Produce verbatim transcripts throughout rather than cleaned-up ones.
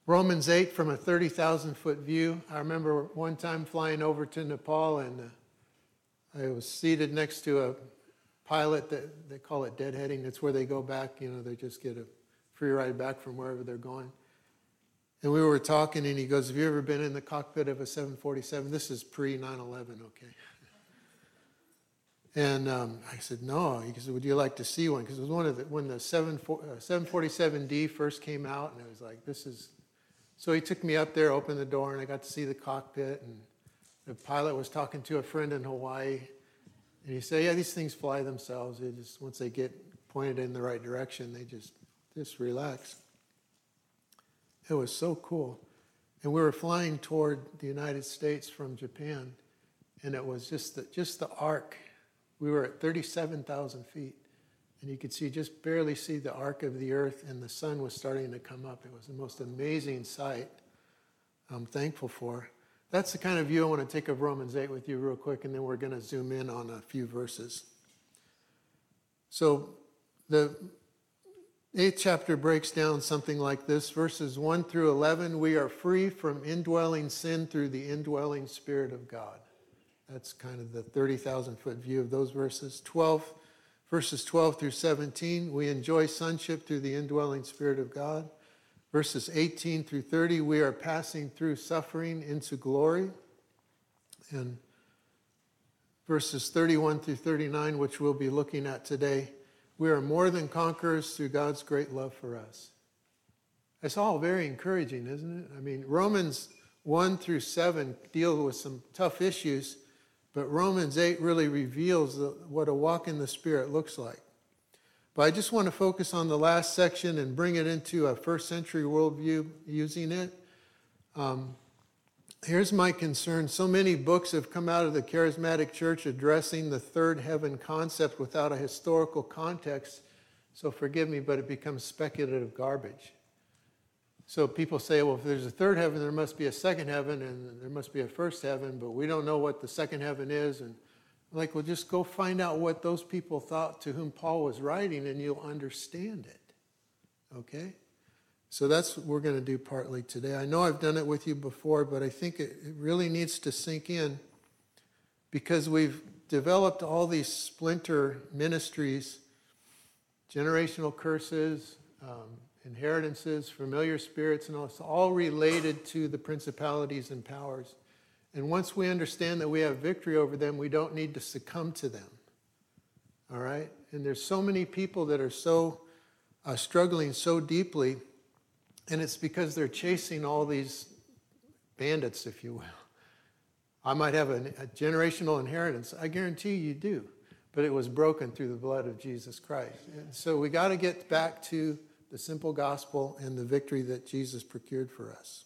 Romans eight from a thirty thousand foot view. I remember one time flying over to Nepal, and uh, I was seated next to a pilot that they call it deadheading. It's where they go back, you know, they just get a free ride back from wherever they're going. And we were talking, and he goes, have you ever been in the cockpit of a seven forty-seven? This is pre nine eleven, okay? And um, I said, no. He said, would you like to see one? Because it was one of the, when the seven forty-seven D first came out, and I was like, this is... So he took me up there, opened the door, and I got to see the cockpit, and the pilot was talking to a friend in Hawaii, and he said, yeah, these things fly themselves. They just, once they get pointed in the right direction, they just, just relax. It was so cool. And we were flying toward the United States from Japan, and it was just the, just the arc. We were at thirty-seven thousand feet, and you could see, just barely see the arc of the earth, and the sun was starting to come up. It was the most amazing sight I'm thankful for. That's the kind of view I want to take of Romans eight with you real quick, and then we're going to zoom in on a few verses. So the eighth chapter breaks down something like this. Verses one through eleven, we are free from indwelling sin through the indwelling Spirit of God. That's kind of the thirty thousand foot view of those verses. twelve, verses twelve through seventeen, we enjoy sonship through the indwelling Spirit of God. Verses eighteen through thirty, we are passing through suffering into glory. And verses thirty-one through thirty-nine, which we'll be looking at today, we are more than conquerors through God's great love for us. It's all very encouraging, isn't it? I mean, Romans one through seven deal with some tough issues, but Romans eight really reveals what a walk in the Spirit looks like. But I just want to focus on the last section and bring it into a first century worldview using it. Um, here's my concern. So many books have come out of the charismatic church addressing the third heaven concept without a historical context. So forgive me, but it becomes speculative garbage. So people say, well, if there's a third heaven, there must be a second heaven, and there must be a first heaven, but we don't know what the second heaven is. And I'm like, well, just go find out what those people thought to whom Paul was writing, and you'll understand it. Okay? So that's what we're going to do partly today. I know I've done it with you before, but I think it, it really needs to sink in, because we've developed all these splinter ministries, generational curses, um, inheritances, familiar spirits, and all, it's all related to the principalities and powers. And once we understand that we have victory over them, we don't need to succumb to them. All right? And there's so many people that are so uh, struggling so deeply, and it's because they're chasing all these bandits, if you will. I might have a, a generational inheritance. I guarantee you do. But it was broken through the blood of Jesus Christ. And so we got to get back to the simple gospel and the victory that Jesus procured for us.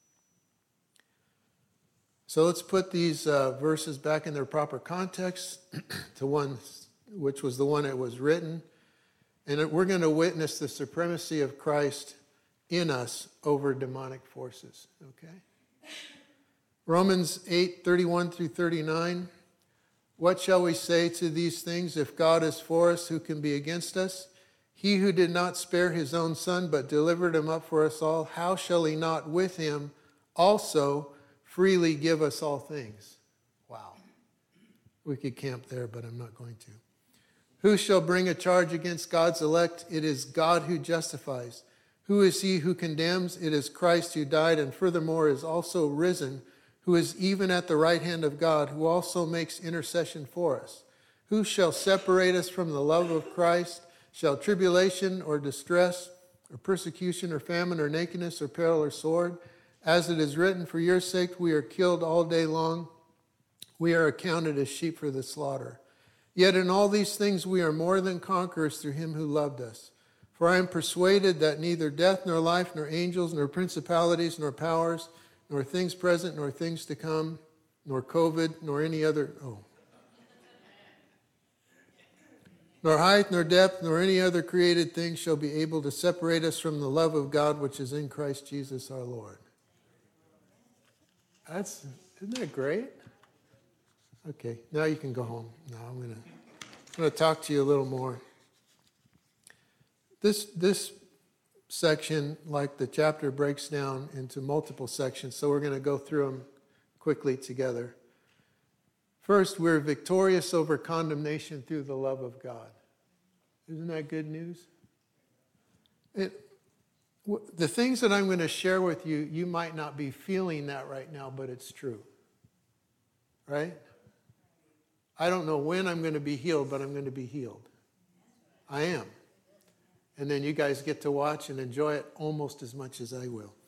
So let's put these uh, verses back in their proper context to one which was the one that was written. And we're going to witness the supremacy of Christ in us over demonic forces. Okay? Romans eight, thirty-one through thirty-nine. What shall we say to these things? If God is for us, who can be against us? He who did not spare his own son, but delivered him up for us all, how shall he not with him also freely give us all things? Wow. We could camp there, but I'm not going to. Who shall bring a charge against God's elect? It is God who justifies. Who is he who condemns? It is Christ who died and furthermore is also risen, who is even at the right hand of God, who also makes intercession for us. Who shall separate us from the love of Christ? Shall tribulation or distress or persecution or famine or nakedness or peril or sword? As it is written, for your sake we are killed all day long. We are accounted as sheep for the slaughter. Yet in all these things we are more than conquerors through him who loved us. For I am persuaded that neither death nor life nor angels nor principalities nor powers nor things present nor things to come nor COVID nor any other... Oh. Nor height, nor depth, nor any other created thing shall be able to separate us from the love of God which is in Christ Jesus our Lord. That's, isn't that great? Okay, now you can go home. Now I'm going to I'm going to talk to you a little more. This, this section, like the chapter breaks down into multiple sections, so we're going to go through them quickly together. First, we're victorious over condemnation through the love of God. Isn't that good news? It, the things that I'm going to share with you, you might not be feeling that right now, but it's true. Right? I don't know when I'm going to be healed, but I'm going to be healed. I am. And then you guys get to watch and enjoy it almost as much as I will.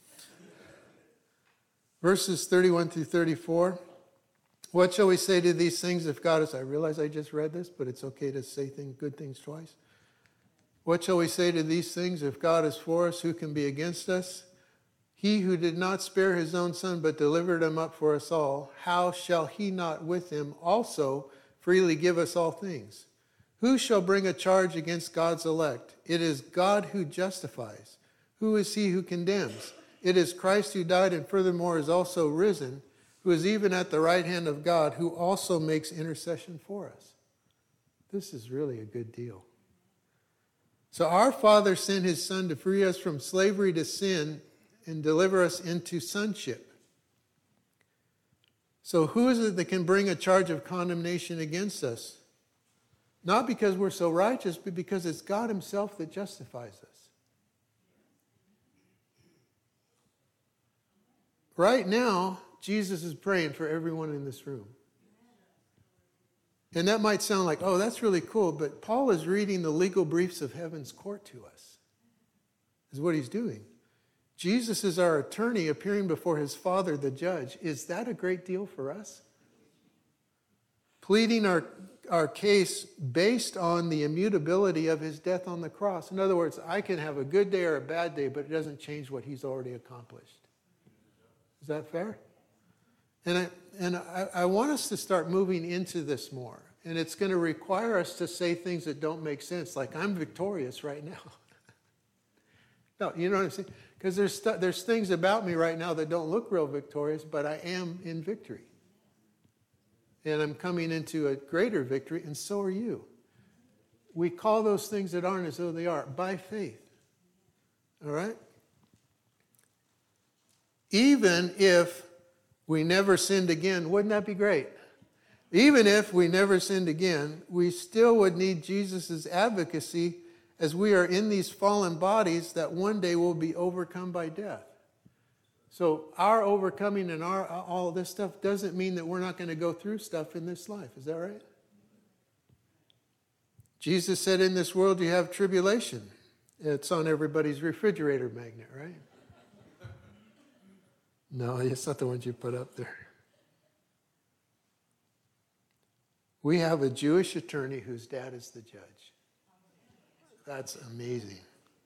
Verses thirty-one through thirty-four. What shall we say to these things if God is... I realize I just read this, but it's okay to say things, good things twice. What shall we say to these things? If God is for us, who can be against us? He who did not spare his own son, but delivered him up for us all, how shall he not with him also freely give us all things? Who shall bring a charge against God's elect? It is God who justifies. Who is he who condemns? It is Christ who died and furthermore is also risen, who is even at the right hand of God, who also makes intercession for us. This is really a good deal. So our Father sent his Son to free us from slavery to sin and deliver us into sonship. So who is it that can bring a charge of condemnation against us? Not because we're so righteous, but because it's God himself that justifies us. Right now, Jesus is praying for everyone in this room. And that might sound like, oh, that's really cool, but Paul is reading the legal briefs of heaven's court to us, is what he's doing. Jesus is our attorney appearing before his Father, the judge. Is that a great deal for us? Pleading our, our case based on the immutability of his death on the cross. In other words, I can have a good day or a bad day, but it doesn't change what he's already accomplished. Is that fair? And I, and I, I want us to start moving into this more. And it's going to require us to say things that don't make sense, like I'm victorious right now. No, you know what I'm saying? Because there's, st- there's things about me right now that don't look real victorious, but I am in victory. And I'm coming into a greater victory, and so are you. We call those things that aren't as though they are, by faith. All right? Even if we never sinned again, wouldn't that be great? Even if we never sinned again, we still would need Jesus' advocacy as we are in these fallen bodies that one day will be overcome by death. So our overcoming and our all this stuff doesn't mean that we're not going to go through stuff in this life. Is that right? Jesus said, in this world you have tribulation. It's on everybody's refrigerator magnet, right? No, it's not the ones you put up there. We have a Jewish attorney whose dad is the judge. That's amazing.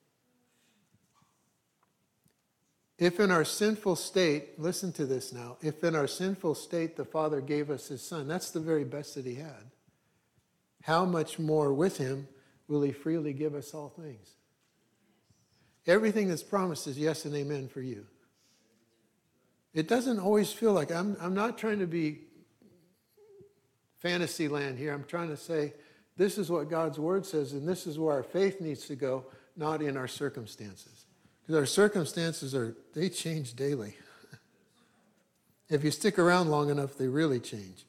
If in our sinful state, listen to this now, if in our sinful state the Father gave us his Son, that's the very best that he had, how much more with him will he freely give us all things? Everything that's promised is yes and amen for you. It doesn't always feel like, I'm, I'm not trying to be fantasy land here. I'm trying to say, this is what God's word says, and this is where our faith needs to go, not in our circumstances. Because our circumstances are, they change daily. If you stick around long enough, they really change.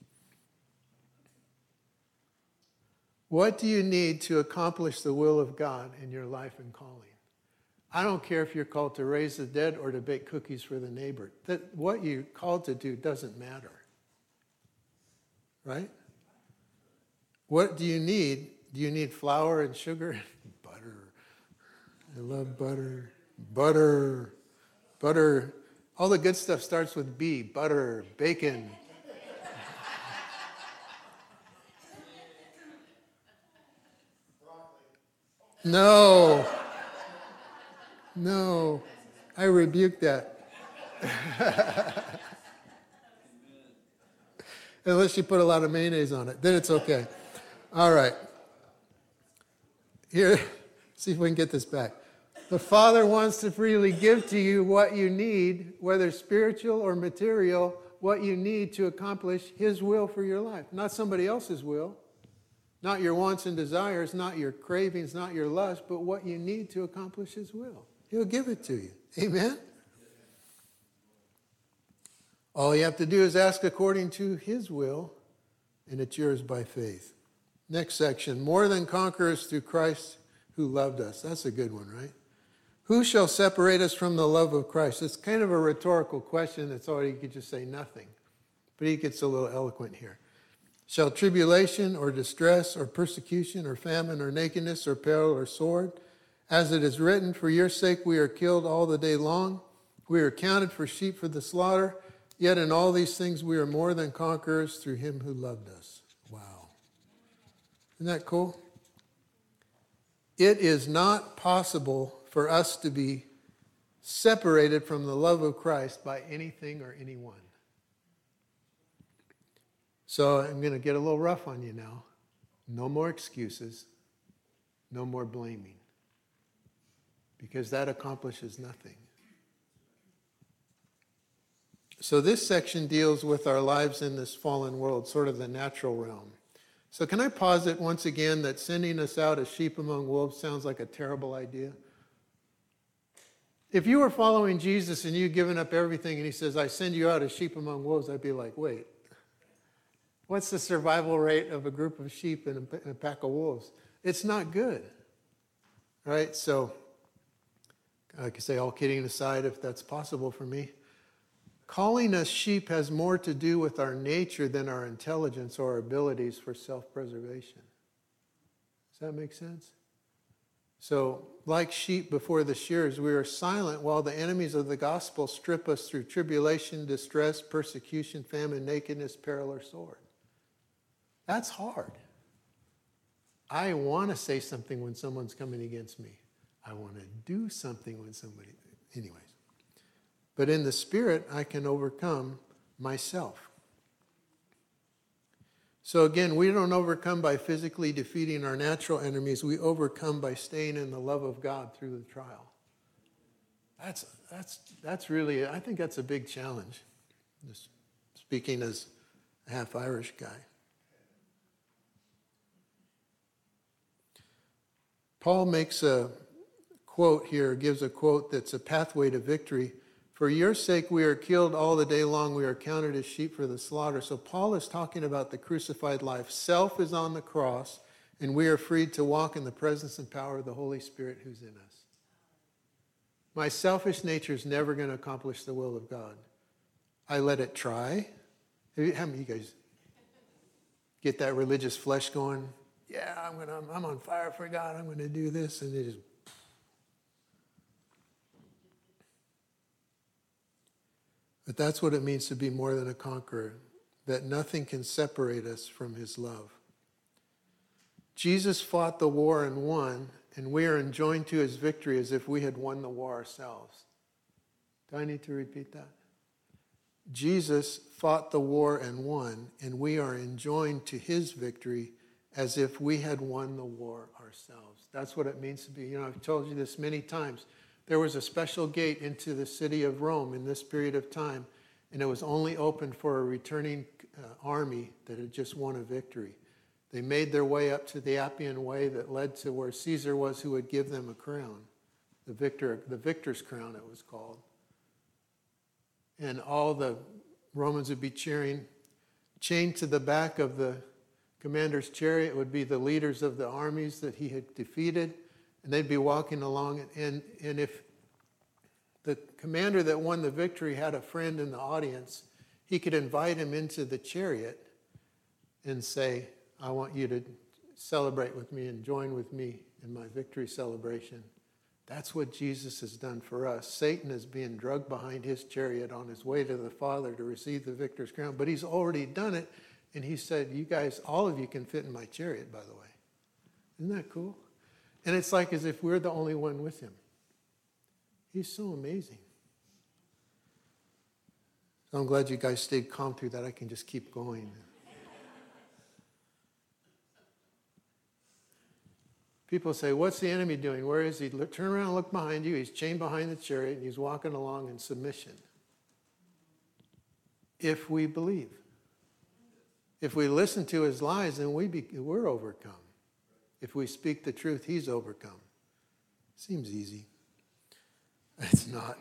What do you need to accomplish the will of God in your life and calling? I don't care if you're called to raise the dead or to bake cookies for the neighbor. That what you're called to do doesn't matter. Right? What do you need? Do you need flour and sugar? Butter. I love butter. Butter. Butter. All the good stuff starts with B. Butter. Bacon. No. No. I rebuke that. Unless you put a lot of mayonnaise on it. Then it's okay. All right. Here, see if we can get this back. The Father wants to freely give to you what you need, whether spiritual or material, what you need to accomplish his will for your life. Not somebody else's will. Not your wants and desires, not your cravings, not your lust, but what you need to accomplish his will. He'll give it to you. Amen? All you have to do is ask according to his will, and it's yours by faith. Next section, more than conquerors through Christ who loved us. That's a good one, right? Who shall separate us from the love of Christ? It's kind of a rhetorical question. It's already, you could just say nothing. But he gets a little eloquent here. Shall tribulation or distress or persecution or famine or nakedness or peril or sword? As it is written, for your sake we are killed all the day long. We are counted for sheep for the slaughter. Yet in all these things we are more than conquerors through him who loved us. Wow. Isn't that cool? It is not possible for us to be separated from the love of Christ by anything or anyone. So I'm going to get a little rough on you now. No more excuses. No more blaming. Because that accomplishes nothing. So this section deals with our lives in this fallen world, sort of the natural realm. So can I posit once again that sending us out as sheep among wolves sounds like a terrible idea? If you were following Jesus and you'd given up everything and he says, I send you out as sheep among wolves, I'd be like, wait, what's the survival rate of a group of sheep and a, and a pack of wolves? It's not good, right? So I could say, all kidding aside, if that's possible for me, calling us sheep has more to do with our nature than our intelligence or our abilities for self-preservation. Does that make sense? So, like sheep before the shears, we are silent while the enemies of the gospel strip us through tribulation, distress, persecution, famine, nakedness, peril, or sword. That's hard. I want to say something when someone's coming against me. I want to do something when somebody... Anyways. But in the Spirit, I can overcome myself. So again, we don't overcome by physically defeating our natural enemies. We overcome by staying in the love of God through the trial. That's, that's, that's really, I think that's a big challenge. Just speaking as a half Irish guy. Paul makes a quote here, gives a quote that's a pathway to victory. For your sake we are killed all the day long. We are counted as sheep for the slaughter. So Paul is talking about the crucified life. Self is on the cross, and we are freed to walk in the presence and power of the Holy Spirit who's in us. My selfish nature is never going to accomplish the will of God. I let it try. How many of you guys get that religious flesh going? Yeah, I'm gonna. I'm on fire for God. I'm going to do this, and it just. But that's what it means to be more than a conqueror, that nothing can separate us from his love. Jesus fought the war and won, and we are enjoined to his victory as if we had won the war ourselves. Do I need to repeat that? Jesus fought the war and won, and we are enjoined to his victory as if we had won the war ourselves. That's what it means to be. You know, I've told you this many times. There was a special gate into the city of Rome in this period of time, and it was only open for a returning uh, army that had just won a victory. They made their way up to the Appian Way that led to where Caesar was, who would give them a crown, the victor, the victor's crown it was called. And all the Romans would be cheering. Chained to the back of the commander's chariot would be the leaders of the armies that he had defeated. And they'd be walking along, and, and if the commander that won the victory had a friend in the audience, he could invite him into the chariot and say, I want you to celebrate with me and join with me in my victory celebration. That's what Jesus has done for us. Satan is being dragged behind his chariot on his way to the Father to receive the victor's crown, but he's already done it, and he said, you guys, all of you can fit in my chariot, by the way. Isn't that cool? And it's like as if we're the only one with him. He's so amazing. So I'm glad you guys stayed calm through that. I can just keep going. People say, what's the enemy doing? Where is he? Look, turn around and look behind you. He's chained behind the chariot, and he's walking along in submission. If we believe. If we listen to his lies, then we be, we're overcome. If we speak the truth, he's overcome. Seems easy. It's not.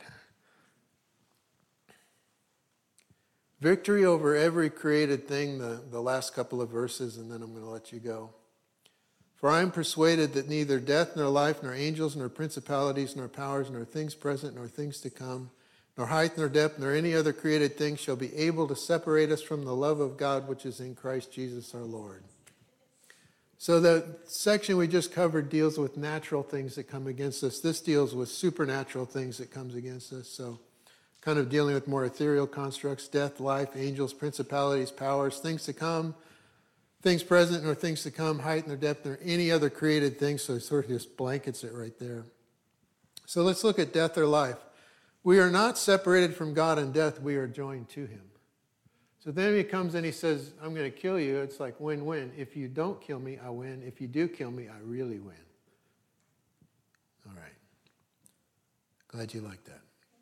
Victory over every created thing, the, the last couple of verses, and then I'm going to let you go. For I am persuaded that neither death nor life, nor angels, nor principalities, nor powers, nor things present, nor things to come, nor height, nor depth, nor any other created thing shall be able to separate us from the love of God which is in Christ Jesus our Lord. So the section we just covered deals with natural things that come against us. This deals with supernatural things that comes against us. So kind of dealing with more ethereal constructs, death, life, angels, principalities, powers, things to come, things present nor things to come, height nor depth nor any other created thing. So it sort of just blankets it right there. So let's look at death or life. We are not separated from God in death. We are joined to him. So then he comes and he says, I'm going to kill you. It's like win-win. If you don't kill me, I win. If you do kill me, I really win. All right. Glad you like that.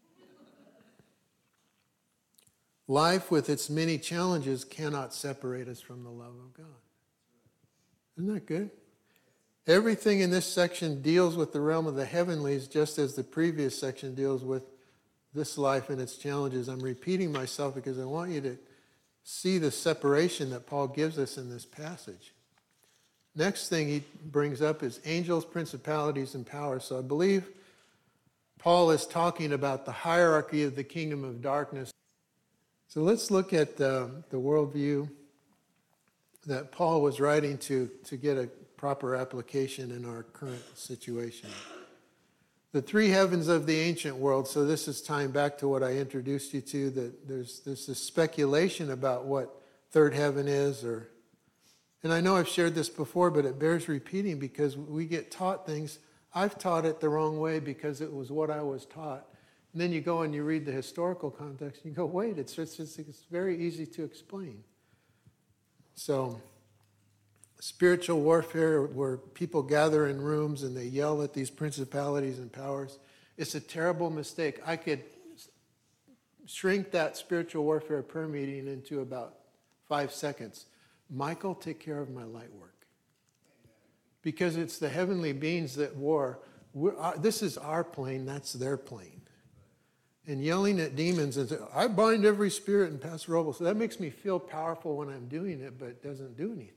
Life with its many challenges cannot separate us from the love of God. Isn't that good? Everything in this section deals with the realm of the heavenlies, just as the previous section deals with this life and its challenges. I'm repeating myself because I want you to see the separation that Paul gives us in this passage. Next thing he brings up is angels, principalities, and powers. So I believe Paul is talking about the hierarchy of the kingdom of darkness. So let's look at the, the worldview that Paul was writing to, to get a proper application in our current situation. The three heavens of the ancient world, so this is tying back to what I introduced you to, that there's, there's this speculation about what third heaven is, or, and I know I've shared this before, but it bears repeating because we get taught things. I've taught it the wrong way because it was what I was taught. And then you go and you read the historical context, and you go, wait, it's, it's, it's very easy to explain. So, spiritual warfare where people gather in rooms and they yell at these principalities and powers, it's a terrible mistake. I could shrink that spiritual warfare prayer meeting into about five seconds. Michael, take care of my light work. Because it's the heavenly beings that war. We're, uh, this is our plane, that's their plane. And yelling at demons and saying, I bind every spirit in Pastor Robles. So that makes me feel powerful when I'm doing it, but it doesn't do anything.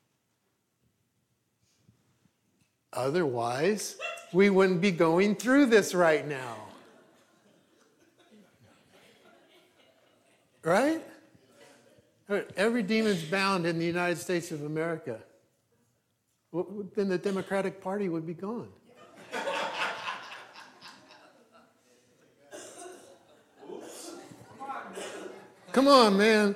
Otherwise, we wouldn't be going through this right now. Right? Every demon's bound in the United States of America. Well, then the Democratic Party would be gone. Come on, man.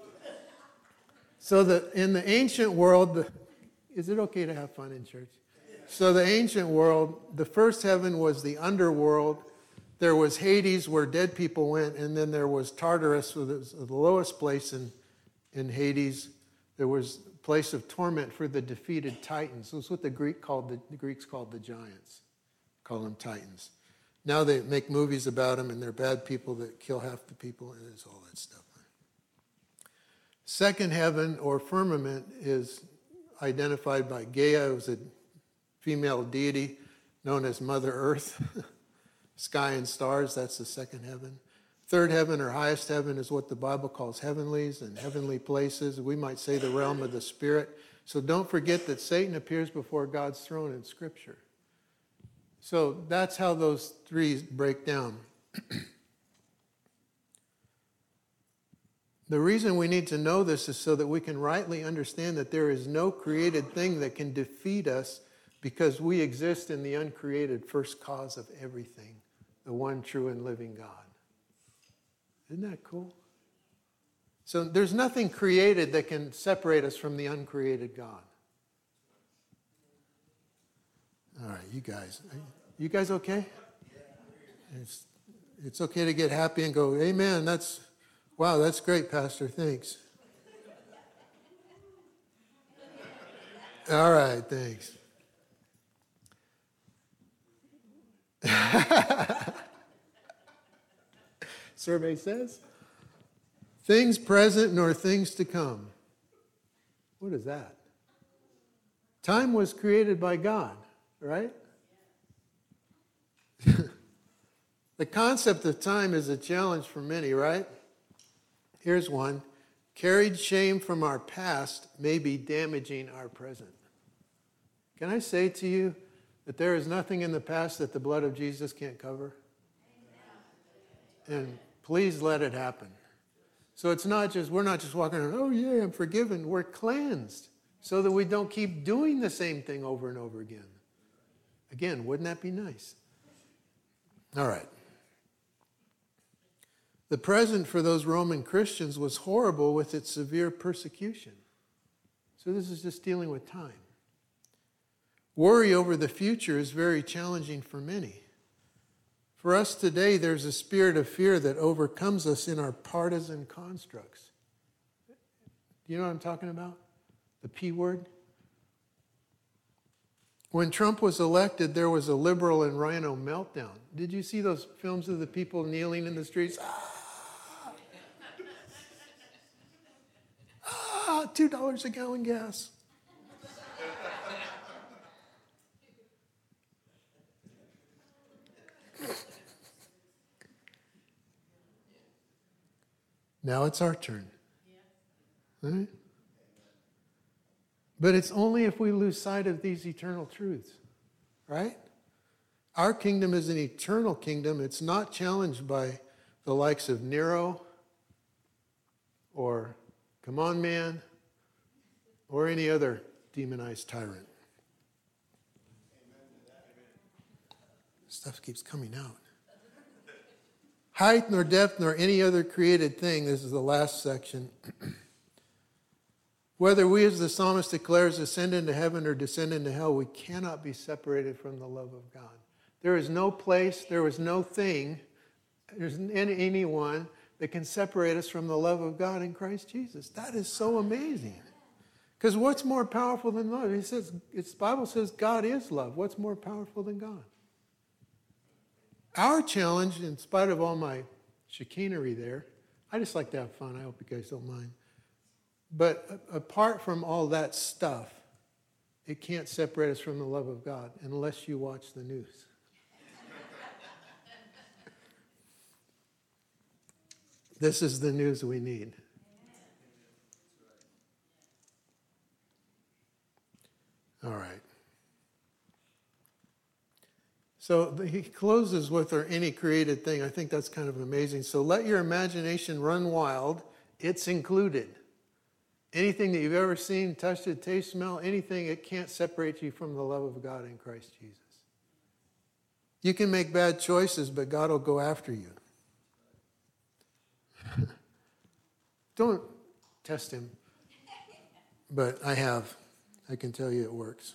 So the, in the ancient world, the, is it okay to have fun in church? So the ancient world, the first heaven was the underworld. There was Hades where dead people went, and then there was Tartarus, which was the lowest place in, in Hades. There was a place of torment for the defeated Titans. That's what the Greek called the, the Greeks called the giants. Call them Titans. Now they make movies about them, and they're bad people that kill half the people, and it's all that stuff. Second heaven or firmament is identified by Gaia. It was a female deity known as Mother Earth. Sky and stars, that's the second heaven. Third heaven or highest heaven is what the Bible calls heavenlies and heavenly places. We might say the realm of the spirit. So don't forget that Satan appears before God's throne in Scripture. So that's how those three break down. The reason we need to know this is so that we can rightly understand that there is no created thing that can defeat us because we exist in the uncreated first cause of everything, the one true and living God. Isn't that cool? So there's nothing created that can separate us from the uncreated God. All right, you guys. You guys okay? It's, it's okay to get happy and go, amen, that's, wow, that's great, Pastor, thanks. All right, thanks. Survey says, things present nor things to come. What is that? Time was created by God, right? The concept of time is a challenge for many, right? Here's one. Carried shame from our past may be damaging our present. Can I say to you that there is nothing in the past that the blood of Jesus can't cover? And please let it happen. So it's not just, we're not just walking around, oh yeah, I'm forgiven. We're cleansed so that we don't keep doing the same thing over and over again. Again, wouldn't that be nice? All right. The present for those Roman Christians was horrible with its severe persecution. So this is just dealing with time. Worry over the future is very challenging for many. For us today, there's a spirit of fear that overcomes us in our partisan constructs. You know what I'm talking about? The P word? When Trump was elected, there was a liberal and rhino meltdown. Did you see those films of the people kneeling in the streets? Ah, ah two dollars a gallon gas. Now it's our turn. Right? But it's only if we lose sight of these eternal truths, right? Our kingdom is an eternal kingdom. It's not challenged by the likes of Nero or Come On Man or any other demonized tyrant. Stuff keeps coming out. Height nor depth nor any other created thing, this is the last section. Whether we, as the psalmist declares, ascend into heaven or descend into hell, we cannot be separated from the love of God. There is no place, there is no thing, there's anyone that can separate us from the love of God in Christ Jesus. That is so amazing. Because what's more powerful than love? He says, it's, the Bible says God is love. What's more powerful than God? Our challenge, in spite of all my chicanery there, I just like to have fun. I hope you guys don't mind. But apart from all that stuff, it can't separate us from the love of God unless you watch the news. This is the news we need. All right. So he closes with, or any created thing. I think that's kind of amazing. So let your imagination run wild. It's included. Anything that you've ever seen, touched, it, taste, smell, anything, it can't separate you from the love of God in Christ Jesus. You can make bad choices, but God will go after you. Don't test him. But I have. I can tell you it works.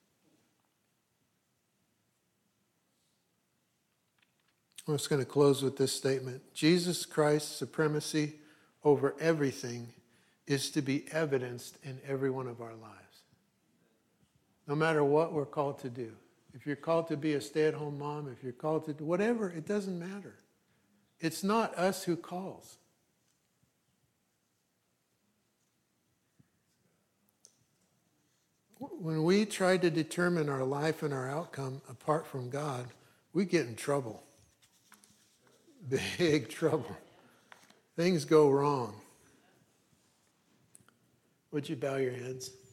I'm just going to close with this statement. Jesus Christ's supremacy over everything is to be evidenced in every one of our lives. No matter what we're called to do. If you're called to be a stay-at-home mom, if you're called to do whatever, it doesn't matter. It's not us who calls. When we try to determine our life and our outcome apart from God, we get in trouble. Big trouble. Things go wrong. Would you bow your heads?